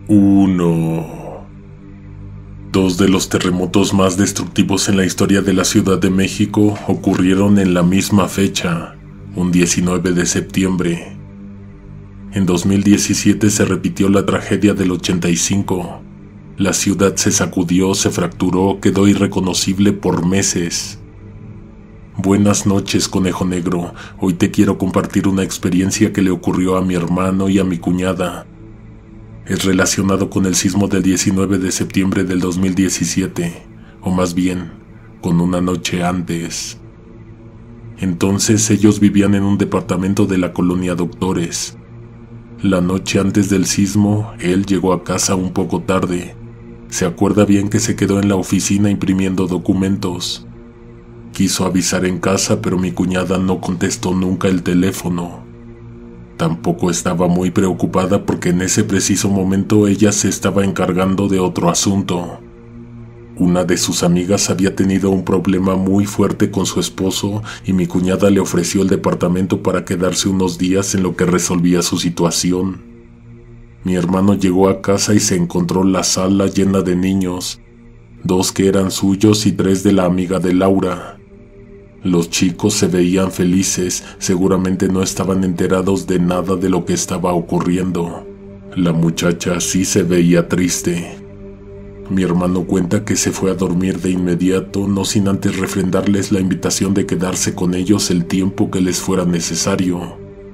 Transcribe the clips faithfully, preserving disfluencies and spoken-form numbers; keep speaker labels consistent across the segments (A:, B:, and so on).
A: uno. Dos de los terremotos más destructivos en la historia de la Ciudad de México ocurrieron en la misma fecha, un diecinueve de septiembre. En dos mil diecisiete se repitió la tragedia del ochenta y cinco. La ciudad se sacudió, se fracturó, quedó irreconocible por meses. Buenas noches, conejo negro. Hoy te quiero compartir una experiencia que le ocurrió a mi hermano y a mi cuñada. Es relacionado con el sismo del diecinueve de septiembre del dos mil diecisiete, o más bien, con una noche antes. Entonces ellos vivían en un departamento de la colonia Doctores. La noche antes del sismo, él llegó a casa un poco tarde. Se acuerda bien que se quedó en la oficina imprimiendo documentos. Quiso avisar en casa, pero mi cuñada no contestó nunca el teléfono. Tampoco estaba muy preocupada porque en ese preciso momento ella se estaba encargando de otro asunto. Una de sus amigas había tenido un problema muy fuerte con su esposo y mi cuñada le ofreció el departamento para quedarse unos días en lo que resolvía su situación. Mi hermano llegó a casa y se encontró la sala llena de niños, dos que eran suyos y tres de la amiga de Laura. Los chicos se veían felices, seguramente no estaban enterados de nada de lo que estaba ocurriendo. La muchacha sí se veía triste. Mi hermano cuenta que se fue a dormir de inmediato, no sin antes refrendarles la invitación de quedarse con ellos el tiempo que les fuera necesario.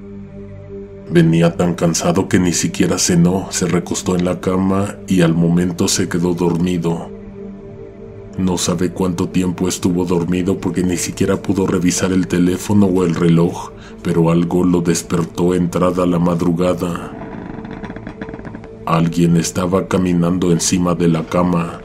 A: Venía tan cansado que ni siquiera cenó, se recostó en la cama y al momento se quedó dormido. No sabe cuánto tiempo estuvo dormido porque ni siquiera pudo revisar el teléfono o el reloj, pero algo lo despertó entrada la madrugada. Alguien estaba caminando encima de la cama.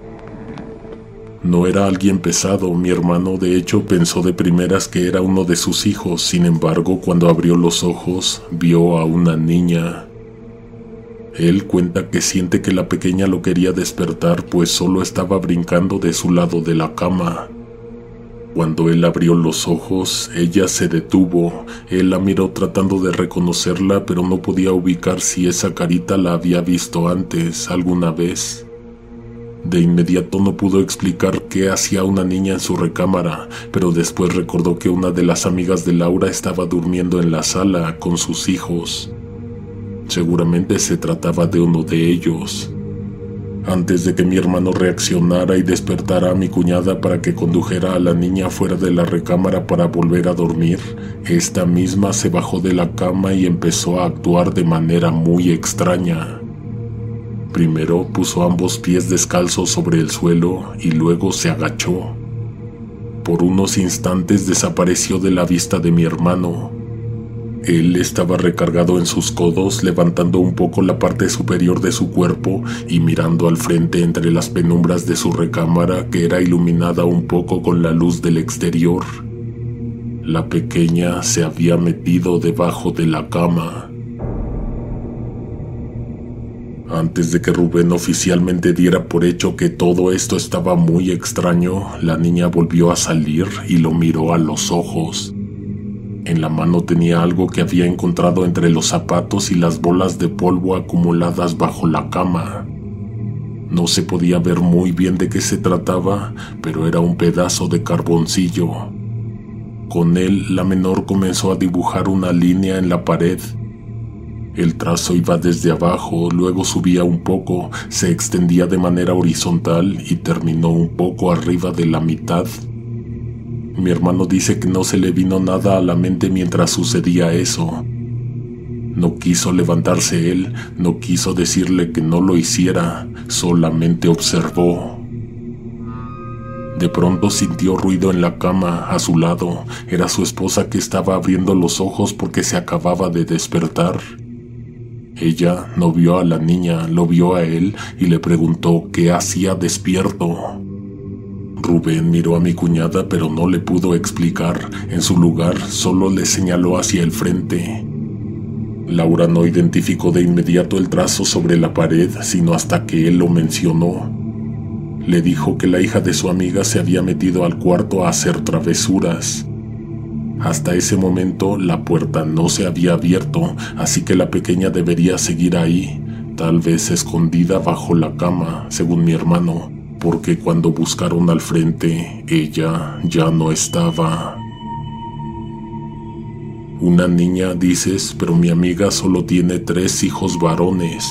A: No era alguien pesado, mi hermano de hecho pensó de primeras que era uno de sus hijos, sin embargo cuando abrió los ojos vio a una niña. Él cuenta que siente que la pequeña lo quería despertar pues solo estaba brincando de su lado de la cama. Cuando él abrió los ojos, ella se detuvo. Él la miró tratando de reconocerla, pero no podía ubicar si esa carita la había visto antes, alguna vez. De inmediato no pudo explicar qué hacía una niña en su recámara, pero después recordó que una de las amigas de Laura estaba durmiendo en la sala con sus hijos. Seguramente se trataba de uno de ellos. Antes de que mi hermano reaccionara y despertara a mi cuñada para que condujera a la niña fuera de la recámara para volver a dormir, esta misma se bajó de la cama y empezó a actuar de manera muy extraña. Primero puso ambos pies descalzos sobre el suelo y luego se agachó. Por unos instantes desapareció de la vista de mi hermano. Él estaba recargado en sus codos, levantando un poco la parte superior de su cuerpo y mirando al frente entre las penumbras de su recámara que era iluminada un poco con la luz del exterior. La pequeña se había metido debajo de la cama. Antes de que Rubén oficialmente diera por hecho que todo esto estaba muy extraño, la niña volvió a salir y lo miró a los ojos. En la mano tenía algo que había encontrado entre los zapatos y las bolas de polvo acumuladas bajo la cama. No se podía ver muy bien de qué se trataba, pero era un pedazo de carboncillo. Con él, la menor comenzó a dibujar una línea en la pared. El trazo iba desde abajo, luego subía un poco, se extendía de manera horizontal y terminó un poco arriba de la mitad. Mi hermano dice que no se le vino nada a la mente mientras sucedía eso. No quiso levantarse él, no quiso decirle que no lo hiciera, solamente observó. De pronto sintió ruido en la cama a su lado. Era su esposa que estaba abriendo los ojos porque se acababa de despertar. Ella no vio a la niña, lo vio a él y le preguntó qué hacía despierto. Rubén miró a mi cuñada pero no le pudo explicar. En su lugar solo le señaló hacia el frente. Laura no identificó de inmediato el trazo sobre la pared, sino hasta que él lo mencionó. Le dijo que la hija de su amiga se había metido al cuarto a hacer travesuras. Hasta ese momento la puerta no se había abierto, así que la pequeña debería seguir ahí. tal vez escondida bajo la cama, según mi hermano, porque cuando buscaron al frente, ella ya no estaba. Una niña, dices, pero mi amiga solo tiene tres hijos varones.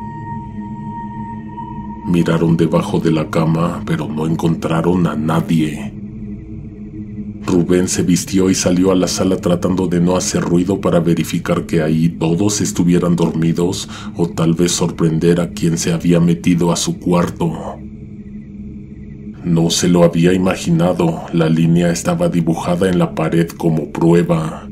A: Miraron debajo de la cama, pero no encontraron a nadie. Rubén se vistió y salió a la sala tratando de no hacer ruido para verificar que ahí todos estuvieran dormidos o tal vez sorprender a quien se había metido a su cuarto. No se lo había imaginado, la línea estaba dibujada en la pared como prueba.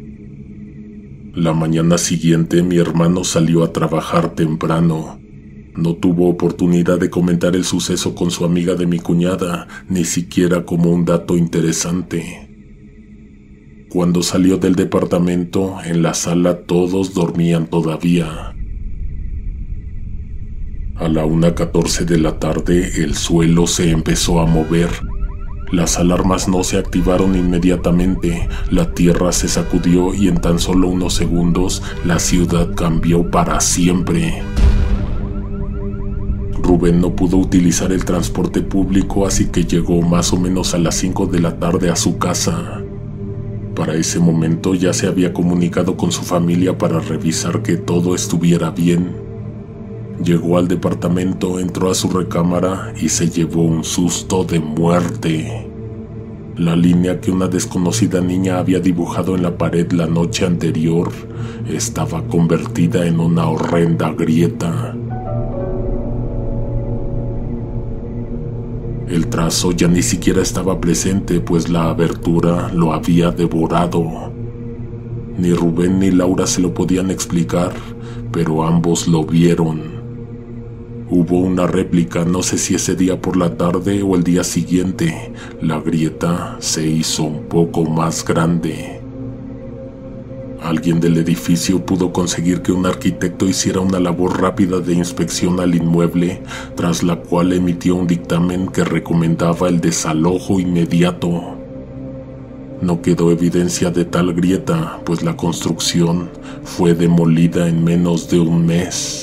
A: La mañana siguiente mi hermano salió a trabajar temprano. No tuvo oportunidad de comentar el suceso con su amiga de mi cuñada, ni siquiera como un dato interesante. Cuando salió del departamento, en la sala todos dormían todavía. A la una catorce de la tarde, el suelo se empezó a mover. Las alarmas no se activaron inmediatamente, la tierra se sacudió y en tan solo unos segundos, la ciudad cambió para siempre. Rubén no pudo utilizar el transporte público, así que llegó más o menos a las cinco de la tarde a su casa. Para ese momento ya se había comunicado con su familia para revisar que todo estuviera bien. Llegó al departamento, entró a su recámara y se llevó un susto de muerte. La línea que una desconocida niña había dibujado en la pared la noche anterior estaba convertida en una horrenda grieta. El trazo ya ni siquiera estaba presente, pues la abertura lo había devorado. Ni Rubén ni Laura se lo podían explicar, pero ambos lo vieron. Hubo una réplica, no sé si ese día por la tarde o el día siguiente. La grieta se hizo un poco más grande. Alguien del edificio pudo conseguir que un arquitecto hiciera una labor rápida de inspección al inmueble, tras la cual emitió un dictamen que recomendaba el desalojo inmediato. No quedó evidencia de tal grieta, pues la construcción fue demolida en menos de un mes.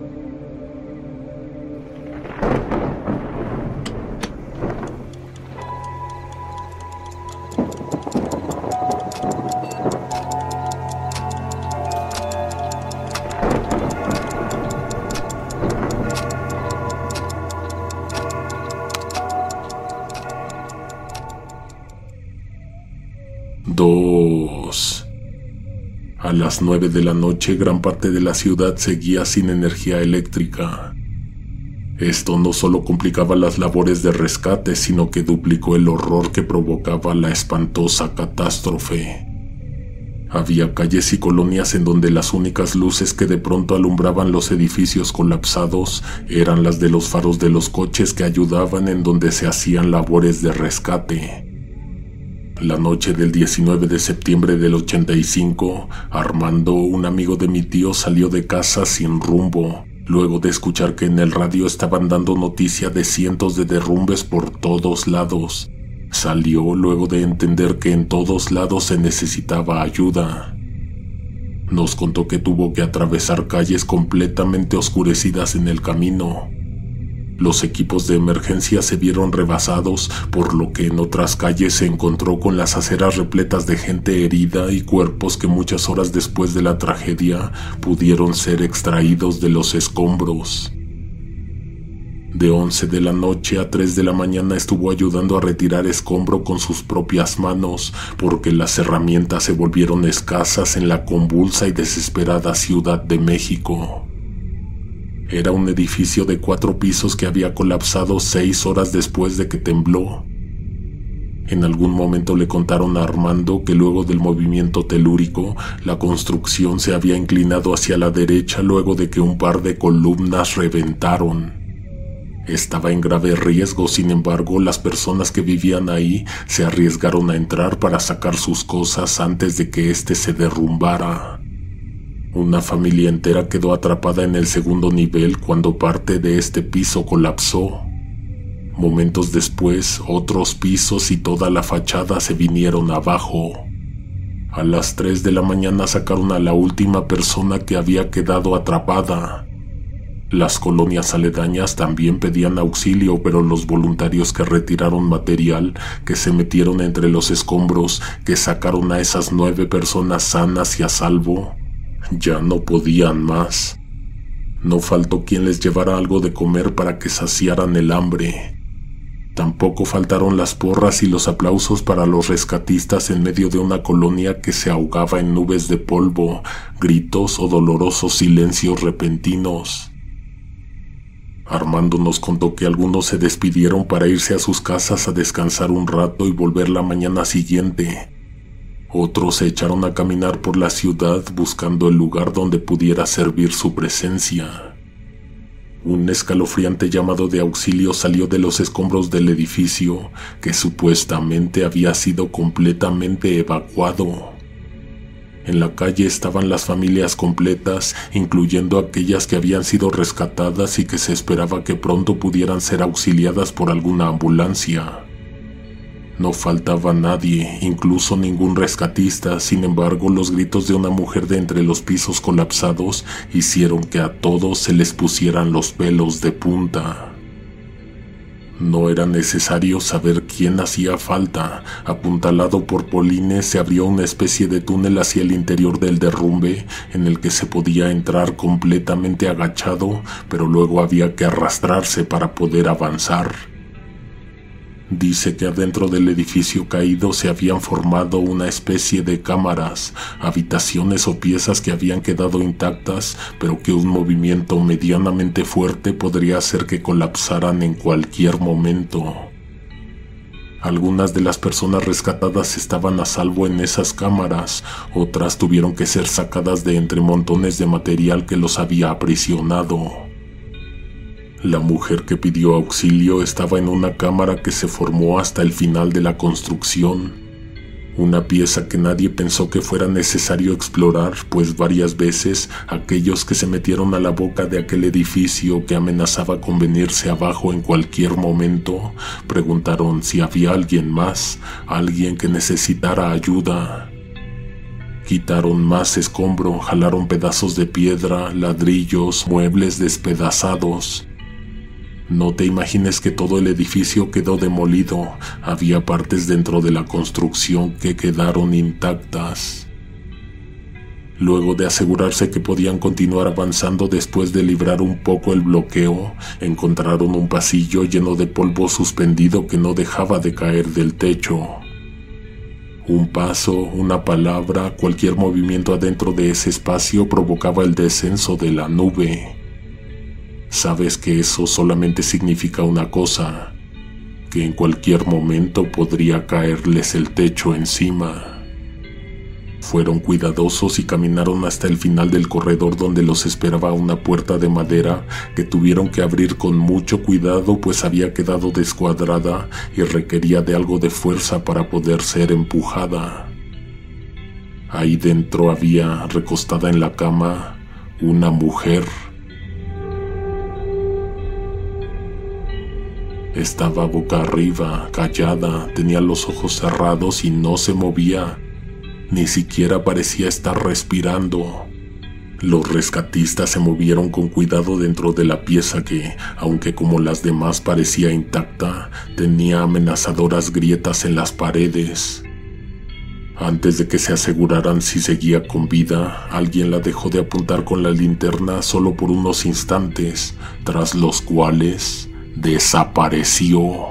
A: dos. A las nueve de la noche, gran parte de la ciudad seguía sin energía eléctrica. Esto no solo complicaba las labores de rescate, sino que duplicó el horror que provocaba la espantosa catástrofe. Había calles y colonias en donde las únicas luces que de pronto alumbraban los edificios colapsados eran las de los faros de los coches que ayudaban en donde se hacían labores de rescate. La noche del diecinueve de septiembre del ochenta y cinco, Armando, un amigo de mi tío, salió de casa sin rumbo, luego de escuchar que en el radio estaban dando noticia de cientos de derrumbes por todos lados. Salió luego de entender que en todos lados se necesitaba ayuda. Nos contó que tuvo que atravesar calles completamente oscurecidas en el camino. Los equipos de emergencia se vieron rebasados, por lo que en otras calles se encontró con las aceras repletas de gente herida y cuerpos que muchas horas después de la tragedia pudieron ser extraídos de los escombros. De once de la noche a tres de la mañana estuvo ayudando a retirar escombro con sus propias manos, porque las herramientas se volvieron escasas en la convulsa y desesperada Ciudad de México. Era un edificio de cuatro pisos que había colapsado seis horas después de que tembló. En algún momento le contaron a Armando que luego del movimiento telúrico, la construcción se había inclinado hacia la derecha luego de que un par de columnas reventaron. Estaba en grave riesgo, sin embargo, las personas que vivían ahí se arriesgaron a entrar para sacar sus cosas antes de que éste se derrumbara. Una familia entera quedó atrapada en el segundo nivel cuando parte de este piso colapsó. Momentos después, otros pisos y toda la fachada se vinieron abajo. A las tres de la mañana sacaron a la última persona que había quedado atrapada. Las colonias aledañas también pedían auxilio, pero los voluntarios que retiraron material, que se metieron entre los escombros, que sacaron a esas nueve personas sanas y a salvo, ya no podían más. No faltó quien les llevara algo de comer para que saciaran el hambre. Tampoco faltaron las porras y los aplausos para los rescatistas en medio de una colonia que se ahogaba en nubes de polvo, gritos o dolorosos silencios repentinos. Armando nos contó que algunos se despidieron para irse a sus casas a descansar un rato y volver la mañana siguiente. Otros se echaron a caminar por la ciudad buscando el lugar donde pudiera servir su presencia. Un escalofriante llamado de auxilio salió de los escombros del edificio, que supuestamente había sido completamente evacuado. En la calle estaban las familias completas, incluyendo aquellas que habían sido rescatadas y que se esperaba que pronto pudieran ser auxiliadas por alguna ambulancia. No faltaba nadie, incluso ningún rescatista. Sin embargo, los gritos de una mujer de entre los pisos colapsados hicieron que a todos se les pusieran los pelos de punta. No era necesario saber quién hacía falta. Apuntalado por polines, se abrió una especie de túnel hacia el interior del derrumbe, en el que se podía entrar completamente agachado, pero luego había que arrastrarse para poder avanzar. Dice que adentro del edificio caído se habían formado una especie de cámaras, habitaciones o piezas que habían quedado intactas, pero que un movimiento medianamente fuerte podría hacer que colapsaran en cualquier momento. Algunas de las personas rescatadas estaban a salvo en esas cámaras, otras tuvieron que ser sacadas de entre montones de material que los había aprisionado. La mujer que pidió auxilio estaba en una cámara que se formó hasta el final de la construcción, una pieza que nadie pensó que fuera necesario explorar, pues varias veces aquellos que se metieron a la boca de aquel edificio que amenazaba con venirse abajo en cualquier momento, preguntaron si había alguien más, alguien que necesitara ayuda. Quitaron más escombro, jalaron pedazos de piedra, ladrillos, muebles despedazados. No te imagines que todo el edificio quedó demolido. Había partes dentro de la construcción que quedaron intactas. Luego de asegurarse que podían continuar avanzando después de librar un poco el bloqueo, encontraron un pasillo lleno de polvo suspendido que no dejaba de caer del techo. Un paso, una palabra, cualquier movimiento adentro de ese espacio provocaba el descenso de la nube. Sabes que eso solamente significa una cosa, que en cualquier momento podría caerles el techo encima. Fueron cuidadosos y caminaron hasta el final del corredor donde los esperaba una puerta de madera que tuvieron que abrir con mucho cuidado, pues había quedado descuadrada y requería de algo de fuerza para poder ser empujada. Ahí dentro había, recostada en la cama, una mujer. Estaba boca arriba, callada, tenía los ojos cerrados y no se movía. Ni siquiera parecía estar respirando. Los rescatistas se movieron con cuidado dentro de la pieza que, aunque como las demás parecía intacta, tenía amenazadoras grietas en las paredes. Antes de que se aseguraran si seguía con vida, alguien la dejó de apuntar con la linterna solo por unos instantes, tras los cuales desapareció.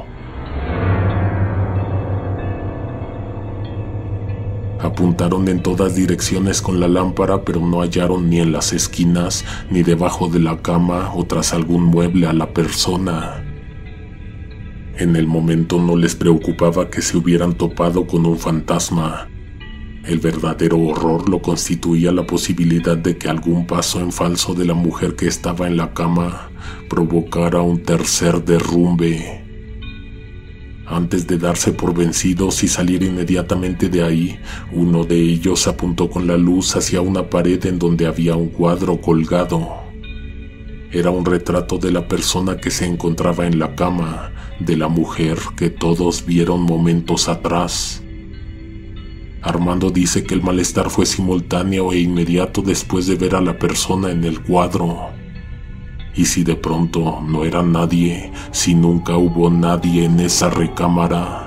A: Apuntaron en todas direcciones con la lámpara, pero no hallaron ni en las esquinas, ni debajo de la cama o tras algún mueble a la persona. En el momento no les preocupaba que se hubieran topado con un fantasma. El verdadero horror lo constituía la posibilidad de que algún paso en falso de la mujer que estaba en la cama provocara un tercer derrumbe. Antes de darse por vencidos y salir inmediatamente de ahí, uno de ellos apuntó con la luz hacia una pared en donde había un cuadro colgado. Era un retrato de la persona que se encontraba en la cama, de la mujer que todos vieron momentos atrás. Armando dice que el malestar fue simultáneo e inmediato después de ver a la persona en el cuadro. ¿Y si de pronto no era nadie, si nunca hubo nadie en esa recámara?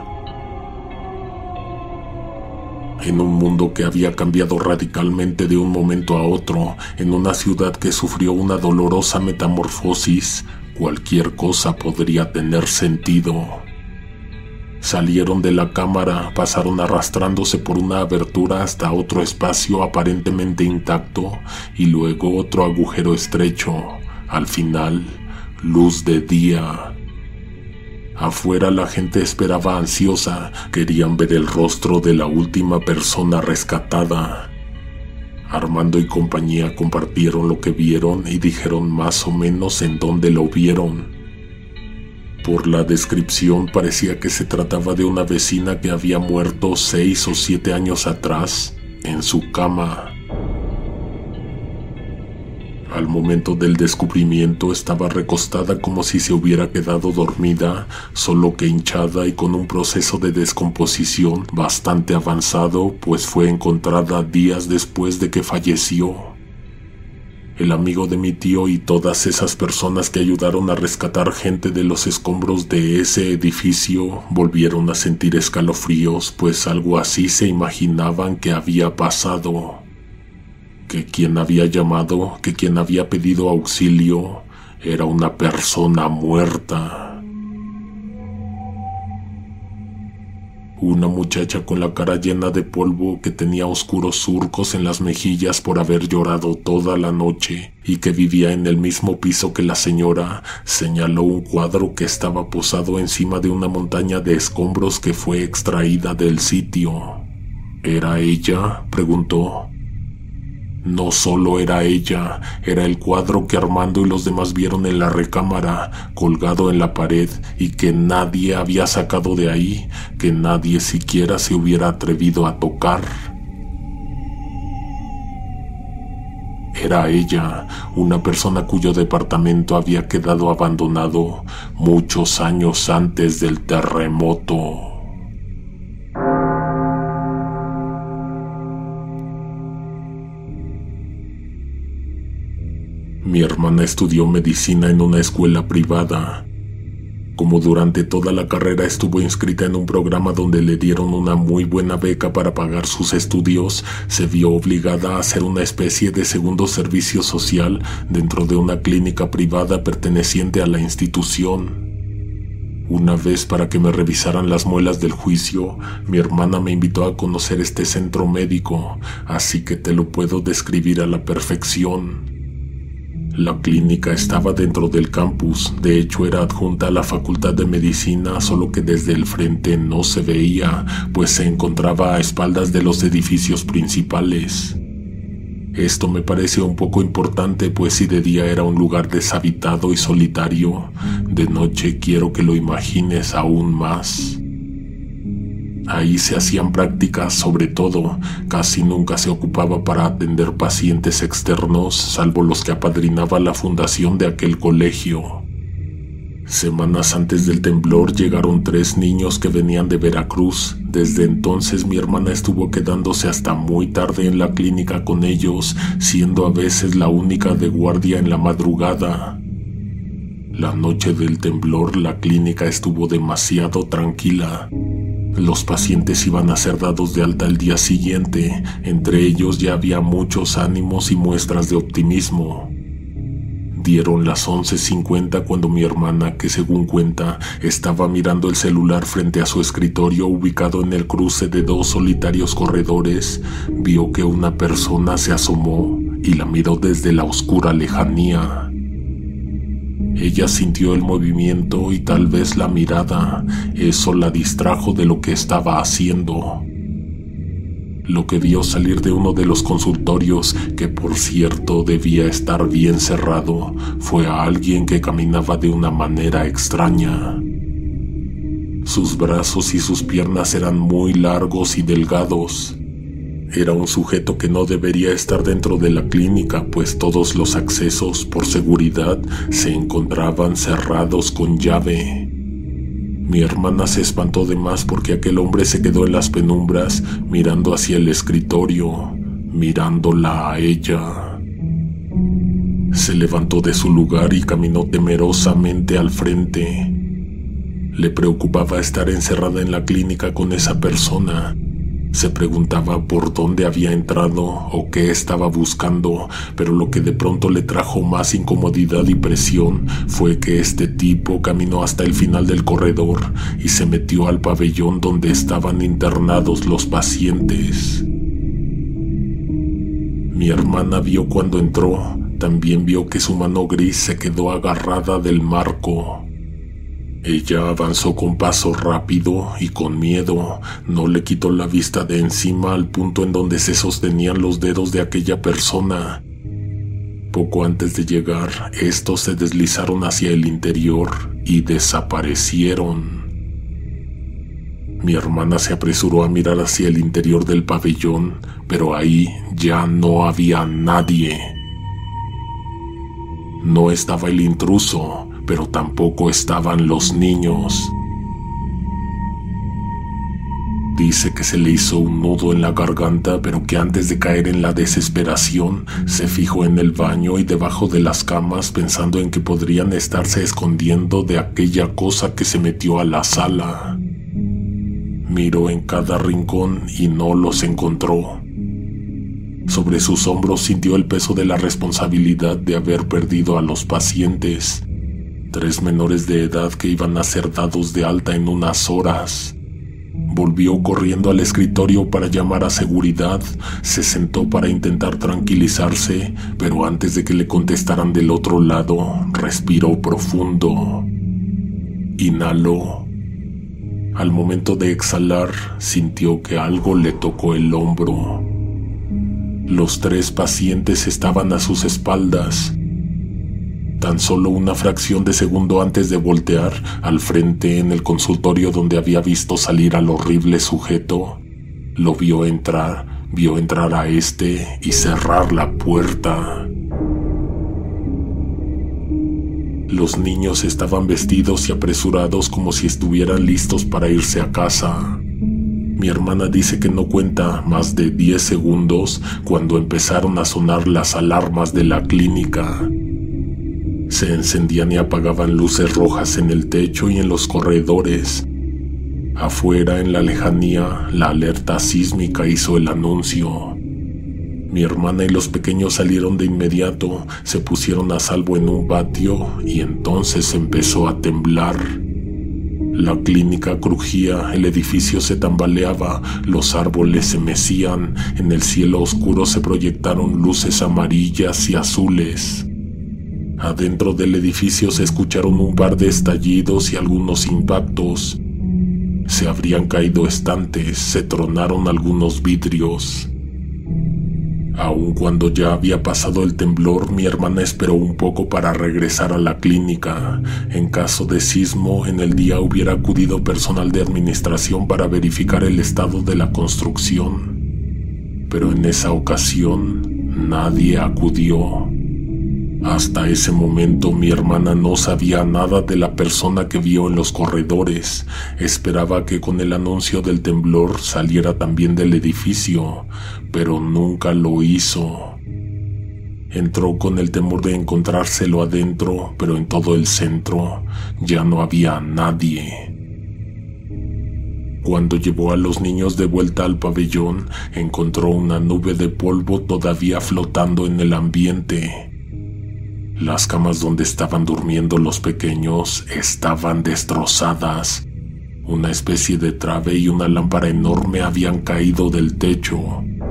A: En un mundo que había cambiado radicalmente de un momento a otro, en una ciudad que sufrió una dolorosa metamorfosis, cualquier cosa podría tener sentido. Salieron de la cámara, pasaron arrastrándose por una abertura hasta otro espacio aparentemente intacto y luego otro agujero estrecho. Al final, luz de día. Afuera la gente esperaba ansiosa, querían ver el rostro de la última persona rescatada. Armando y compañía compartieron lo que vieron y dijeron más o menos en dónde lo vieron. Por la descripción parecía que se trataba de una vecina que había muerto seis o siete años atrás, en su cama. Al momento del descubrimiento estaba recostada como si se hubiera quedado dormida, solo que hinchada y con un proceso de descomposición bastante avanzado, pues fue encontrada días después de que falleció. El amigo de mi tío y todas esas personas que ayudaron a rescatar gente de los escombros de ese edificio volvieron a sentir escalofríos, pues algo así se imaginaban que había pasado. Que quien había llamado, que quien había pedido auxilio, era una persona muerta. Una muchacha con la cara llena de polvo, que tenía oscuros surcos en las mejillas por haber llorado toda la noche y que vivía en el mismo piso que la señora, señaló un cuadro que estaba posado encima de una montaña de escombros que fue extraída del sitio. ¿Era ella?, preguntó. No solo era ella, era el cuadro que Armando y los demás vieron en la recámara, colgado en la pared, y que nadie había sacado de ahí, que nadie siquiera se hubiera atrevido a tocar. Era ella, una persona cuyo departamento había quedado abandonado muchos años antes del terremoto. Mi hermana estudió medicina en una escuela privada. Como durante toda la carrera estuvo inscrita en un programa donde le dieron una muy buena beca para pagar sus estudios, se vio obligada a hacer una especie de segundo servicio social dentro de una clínica privada perteneciente a la institución. Una vez, para que me revisaran las muelas del juicio, mi hermana me invitó a conocer este centro médico, así que te lo puedo describir a la perfección. La clínica estaba dentro del campus, de hecho era adjunta a la Facultad de Medicina, solo que desde el frente no se veía, pues se encontraba a espaldas de los edificios principales. Esto me parece un poco importante, pues si de día era un lugar deshabitado y solitario, de noche quiero que lo imagines aún más. Ahí se hacían prácticas, sobre todo, casi nunca se ocupaba para atender pacientes externos, salvo los que apadrinaba la fundación de aquel colegio. Semanas antes del temblor llegaron tres niños que venían de Veracruz. Desde entonces mi hermana estuvo quedándose hasta muy tarde en la clínica con ellos, siendo a veces la única de guardia en la madrugada. La noche del temblor la clínica estuvo demasiado tranquila. Los pacientes iban a ser dados de alta el día siguiente, entre ellos ya había muchos ánimos y muestras de optimismo. Dieron las once cincuenta cuando mi hermana, que según cuenta, estaba mirando el celular frente a su escritorio ubicado en el cruce de dos solitarios corredores, vio que una persona se asomó y la miró desde la oscura lejanía. Ella sintió el movimiento y tal vez la mirada, eso la distrajo de lo que estaba haciendo. Lo que vio salir de uno de los consultorios, que por cierto debía estar bien cerrado, fue a alguien que caminaba de una manera extraña. Sus brazos y sus piernas eran muy largos y delgados. Era un sujeto que no debería estar dentro de la clínica, pues todos los accesos, por seguridad, se encontraban cerrados con llave. Mi hermana se espantó de más porque aquel hombre se quedó en las penumbras, mirando hacia el escritorio, mirándola a ella. Se levantó de su lugar y caminó temerosamente al frente. Le preocupaba estar encerrada en la clínica con esa persona. Se preguntaba por dónde había entrado o qué estaba buscando, pero lo que de pronto le trajo más incomodidad y presión fue que este tipo caminó hasta el final del corredor y se metió al pabellón donde estaban internados los pacientes. Mi hermana vio cuando entró, también vio que su mano gris se quedó agarrada del marco. Ella avanzó con paso rápido y con miedo. No le quitó la vista de encima al punto en donde se sostenían los dedos de aquella persona. Poco antes de llegar, estos se deslizaron hacia el interior y desaparecieron. Mi hermana se apresuró a mirar hacia el interior del pabellón, pero ahí ya no había nadie. No estaba el intruso, pero tampoco estaban los niños. Dice que se le hizo un nudo en la garganta, pero que antes de caer en la desesperación, se fijó en el baño y debajo de las camas pensando en que podrían estarse escondiendo de aquella cosa que se metió a la sala. Miró en cada rincón y no los encontró. Sobre sus hombros sintió el peso de la responsabilidad de haber perdido a los pacientes. Tres menores de edad que iban a ser dados de alta en unas horas. Volvió corriendo al escritorio para llamar a seguridad, se sentó para intentar tranquilizarse, pero antes de que le contestaran del otro lado, respiró profundo. Inhaló. Al momento de exhalar, sintió que algo le tocó el hombro. Los tres pacientes estaban a sus espaldas. Tan solo una fracción de segundo antes de voltear, al frente en el consultorio donde había visto salir al horrible sujeto, lo vio entrar, vio entrar a este y cerrar la puerta. Los niños estaban vestidos y apresurados como si estuvieran listos para irse a casa. Mi hermana dice que no cuenta más de diez segundos cuando empezaron a sonar las alarmas de la clínica. Se encendían y apagaban luces rojas en el techo y en los corredores. Afuera, en la lejanía, la alerta sísmica hizo el anuncio. Mi hermana y los pequeños salieron de inmediato, se pusieron a salvo en un patio y entonces empezó a temblar. La clínica crujía, el edificio se tambaleaba, los árboles se mecían, en el cielo oscuro se proyectaron luces amarillas y azules. Adentro del edificio se escucharon un par de estallidos y algunos impactos. Se habrían caído estantes, se tronaron algunos vidrios. Aun cuando ya había pasado el temblor, mi hermana esperó un poco para regresar a la clínica. En caso de sismo, en el día hubiera acudido personal de administración para verificar el estado de la construcción. Pero en esa ocasión, nadie acudió. Hasta ese momento mi hermana no sabía nada de la persona que vio en los corredores. Esperaba que con el anuncio del temblor saliera también del edificio, pero nunca lo hizo. Entró con el temor de encontrárselo adentro, pero en todo el centro ya no había nadie. Cuando llevó a los niños de vuelta al pabellón, encontró una nube de polvo todavía flotando en el ambiente. Las camas donde estaban durmiendo los pequeños estaban destrozadas. Una especie de trave y una lámpara enorme habían caído del techo.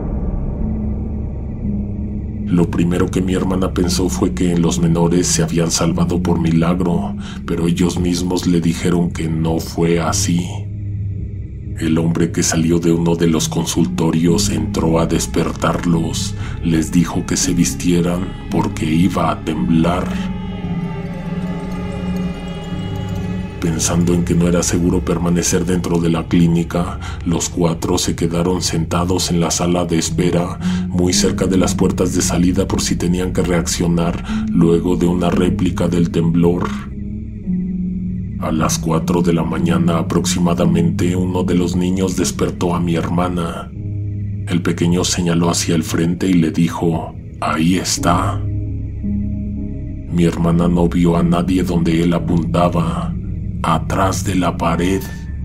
A: Lo primero que mi hermana pensó fue que los menores se habían salvado por milagro, pero ellos mismos le dijeron que no fue así. El hombre que salió de uno de los consultorios entró a despertarlos. Les dijo que se vistieran porque iba a temblar. Pensando en que no era seguro permanecer dentro de la clínica, los cuatro se quedaron sentados en la sala de espera, muy cerca de las puertas de salida por si tenían que reaccionar luego de una réplica del temblor. A las cuatro de la mañana aproximadamente, uno de los niños despertó a mi hermana. El pequeño señaló hacia el frente y le dijo: «Ahí está». Mi hermana no vio a nadie donde él apuntaba, atrás de la pared.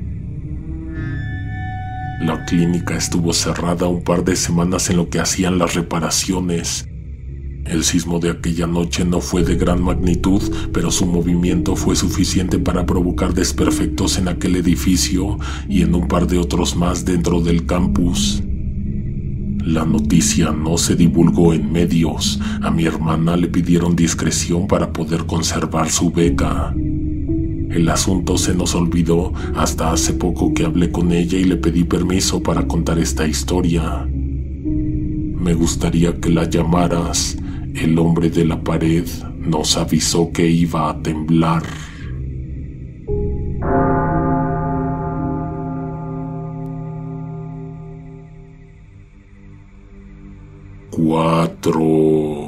A: La clínica estuvo cerrada un par de semanas en lo que hacían las reparaciones. El sismo de aquella noche no fue de gran magnitud, pero su movimiento fue suficiente para provocar desperfectos en aquel edificio y en un par de otros más dentro del campus. La noticia no se divulgó en medios. A mi hermana le pidieron discreción para poder conservar su beca. El asunto se nos olvidó hasta hace poco que hablé con ella y le pedí permiso para contar esta historia. Me gustaría que la llamaras. El hombre de la pared nos avisó que iba a temblar. Cuatro.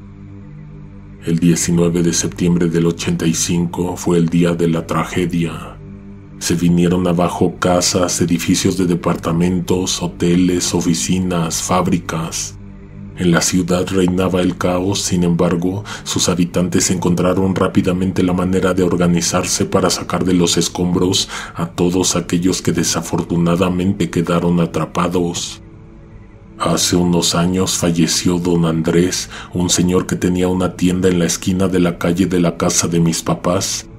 A: El diecinueve de septiembre del ochenta y cinco fue el día de la tragedia. Se vinieron abajo casas, edificios de departamentos, hoteles, oficinas, fábricas. En la ciudad reinaba el caos, sin embargo, sus habitantes encontraron rápidamente la manera de organizarse para sacar de los escombros a todos aquellos que desafortunadamente quedaron atrapados. Hace unos años falleció don Andrés, un señor que tenía una tienda en la esquina de la calle de la casa de mis papás.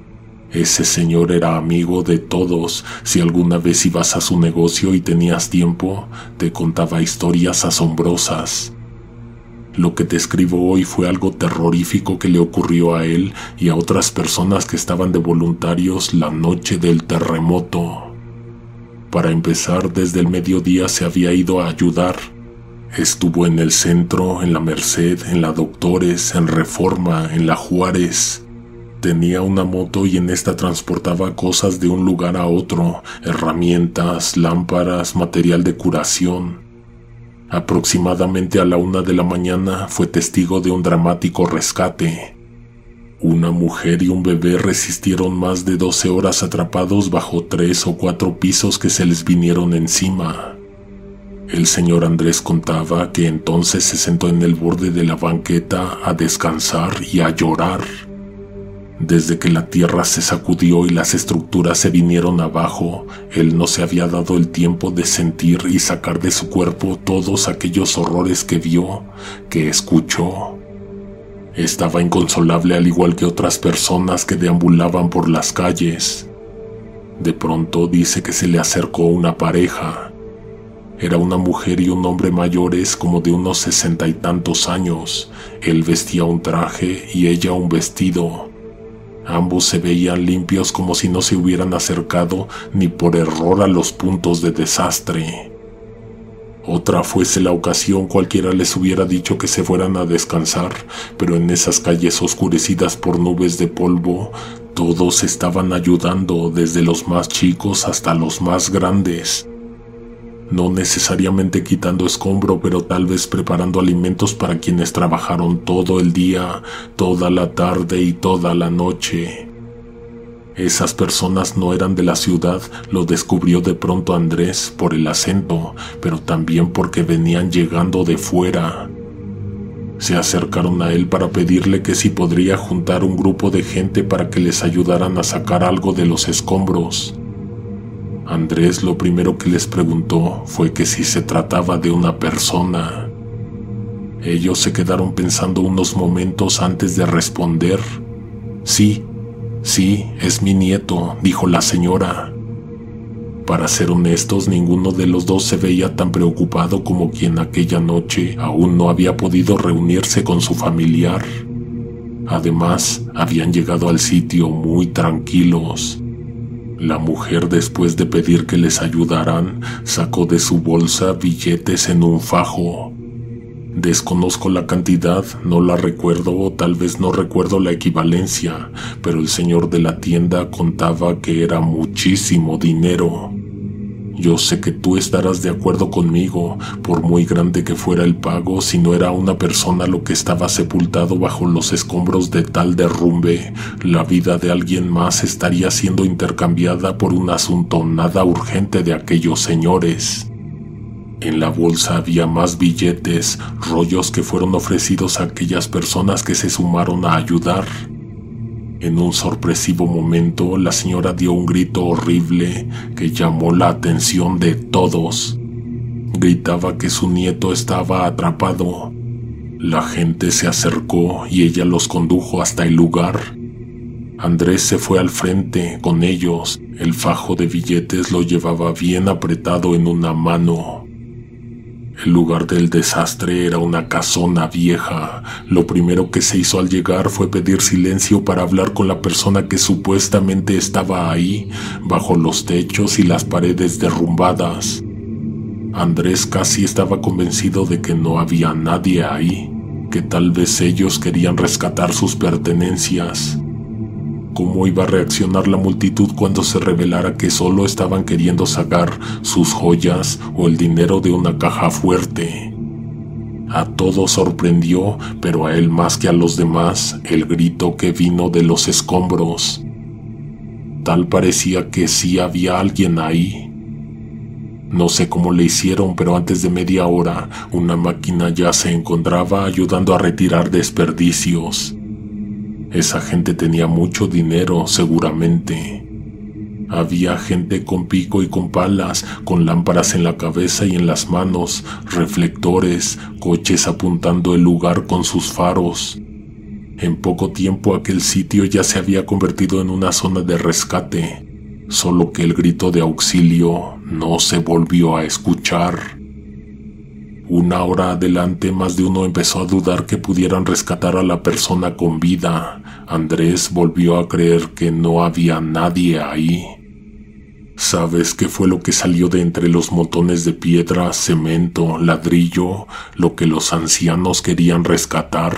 A: Ese señor era amigo de todos. Si alguna vez ibas a su negocio y tenías tiempo, te contaba historias asombrosas. Lo que te escribo hoy fue algo terrorífico que le ocurrió a él y a otras personas que estaban de voluntarios la noche del terremoto. Para empezar, desde el mediodía se había ido a ayudar. Estuvo en el centro, en la Merced, en la Doctores, en Reforma, en la Juárez. Tenía una moto y en esta transportaba cosas de un lugar a otro, herramientas, lámparas, material de curación. Aproximadamente a la una de la mañana fue testigo de un dramático rescate. Una mujer y un bebé resistieron más de doce horas atrapados bajo tres o cuatro pisos que se les vinieron encima. El señor Andrés contaba que entonces se sentó en el borde de la banqueta a descansar y a llorar. Desde que la tierra se sacudió y las estructuras se vinieron abajo, él no se había dado el tiempo de sentir y sacar de su cuerpo todos aquellos horrores que vio, que escuchó. Estaba inconsolable al igual que otras personas que deambulaban por las calles. De pronto dice que se le acercó una pareja. Era una mujer y un hombre mayores como de unos sesenta y tantos años. Él vestía un traje y ella un vestido. Ambos se veían limpios como si no se hubieran acercado ni por error a los puntos de desastre. Otra fuese la ocasión, cualquiera les hubiera dicho que se fueran a descansar, pero en esas calles oscurecidas por nubes de polvo, todos estaban ayudando, desde los más chicos hasta los más grandes. No necesariamente quitando escombro, pero tal vez preparando alimentos para quienes trabajaron todo el día, toda la tarde y toda la noche. Esas personas no eran de la ciudad, lo descubrió de pronto Andrés por el acento, pero también porque venían llegando de fuera. Se acercaron a él para pedirle que si podría juntar un grupo de gente para que les ayudaran a sacar algo de los escombros. Andrés lo primero que les preguntó fue que si se trataba de una persona. Ellos se quedaron pensando unos momentos antes de responder. Sí, sí, es mi nieto, dijo la señora. Para ser honestos, ninguno de los dos se veía tan preocupado como quien aquella noche aún no había podido reunirse con su familiar. Además, habían llegado al sitio muy tranquilos. La mujer, después de pedir que les ayudaran, sacó de su bolsa billetes en un fajo. Desconozco la cantidad, no la recuerdo o tal vez no recuerdo la equivalencia, pero el señor de la tienda contaba que era muchísimo dinero. Yo sé que tú estarás de acuerdo conmigo, por muy grande que fuera el pago, si no era una persona lo que estaba sepultado bajo los escombros de tal derrumbe, la vida de alguien más estaría siendo intercambiada por un asunto nada urgente de aquellos señores. En la bolsa había más billetes, rollos que fueron ofrecidos a aquellas personas que se sumaron a ayudar. En un sorpresivo momento, la señora dio un grito horrible que llamó la atención de todos. Gritaba que su nieto estaba atrapado. La gente se acercó y ella los condujo hasta el lugar. Andrés se fue al frente con ellos. El fajo de billetes lo llevaba bien apretado en una mano. El lugar del desastre era una casona vieja. Lo primero que se hizo al llegar fue pedir silencio para hablar con la persona que supuestamente estaba ahí, bajo los techos y las paredes derrumbadas. Andrés casi estaba convencido de que no había nadie ahí, que tal vez ellos querían rescatar sus pertenencias. ¿Cómo iba a reaccionar la multitud cuando se revelara que solo estaban queriendo sacar sus joyas o el dinero de una caja fuerte? A todos sorprendió, pero a él más que a los demás, el grito que vino de los escombros. Tal parecía que sí había alguien ahí. No sé cómo le hicieron, pero antes de media hora, una máquina ya se encontraba ayudando a retirar desperdicios. Esa gente tenía mucho dinero, seguramente. Había gente con pico y con palas, con lámparas en la cabeza y en las manos, reflectores, coches apuntando el lugar con sus faros. En poco tiempo aquel sitio ya se había convertido en una zona de rescate, solo que el grito de auxilio no se volvió a escuchar. Una hora adelante, más de uno empezó a dudar que pudieran rescatar a la persona con vida. Andrés volvió a creer que no había nadie ahí. ¿Sabes qué fue lo que salió de entre los montones de piedra, cemento, ladrillo, lo que los ancianos querían rescatar?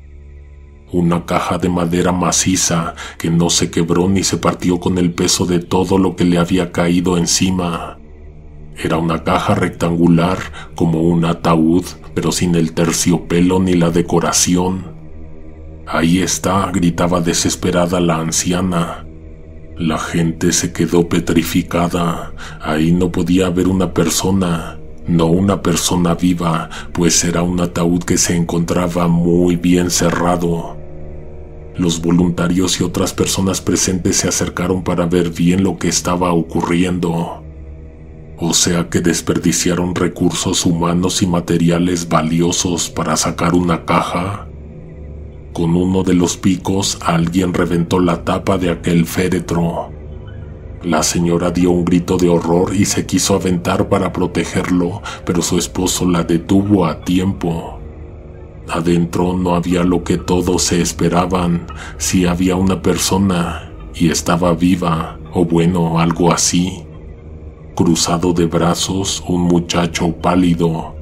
A: Una caja de madera maciza que no se quebró ni se partió con el peso de todo lo que le había caído encima. Era una caja rectangular, como un ataúd, pero sin el terciopelo ni la decoración. «Ahí está», gritaba desesperada la anciana. La gente se quedó petrificada. Ahí no podía haber una persona, no una persona viva, pues era un ataúd que se encontraba muy bien cerrado. Los voluntarios y otras personas presentes se acercaron para ver bien lo que estaba ocurriendo. O sea que desperdiciaron recursos humanos y materiales valiosos para sacar una caja. Con uno de los picos, alguien reventó la tapa de aquel féretro. La señora dio un grito de horror y se quiso aventar para protegerlo, pero su esposo la detuvo a tiempo. Adentro no había lo que todos se esperaban. Sí había una persona, y estaba viva, o bueno, algo así. Cruzado de brazos, un muchacho pálido.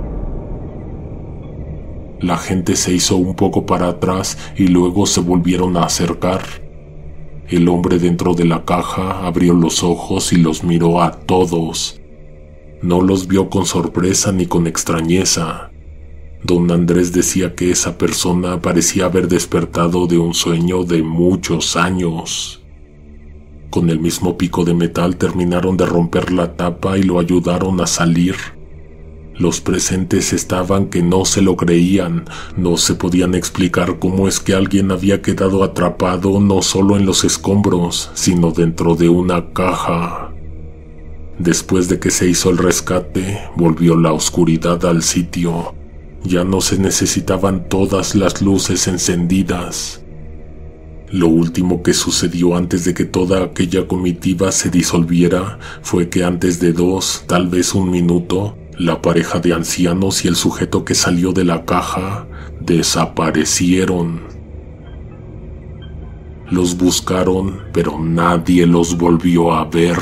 A: La gente se hizo un poco para atrás y luego se volvieron a acercar. El hombre dentro de la caja abrió los ojos y los miró a todos. No los vio con sorpresa ni con extrañeza. Don Andrés decía que esa persona parecía haber despertado de un sueño de muchos años. Con el mismo pico de metal terminaron de romper la tapa y lo ayudaron a salir. Los presentes estaban que no se lo creían, no se podían explicar cómo es que alguien había quedado atrapado no solo en los escombros, sino dentro de una caja. Después de que se hizo el rescate, volvió la oscuridad al sitio. Ya no se necesitaban todas las luces encendidas. Lo último que sucedió antes de que toda aquella comitiva se disolviera fue que antes de dos, tal vez un minuto, la pareja de ancianos y el sujeto que salió de la caja desaparecieron. Los buscaron, pero nadie los volvió a ver.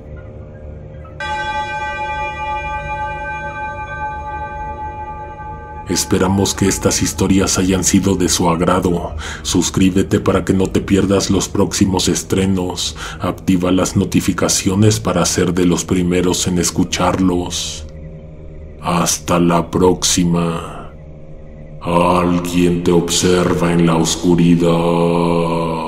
A: Esperamos que estas historias hayan sido de su agrado. Suscríbete para que no te pierdas los próximos estrenos. Activa las notificaciones para ser de los primeros en escucharlos. Hasta la próxima. Alguien te observa en la oscuridad.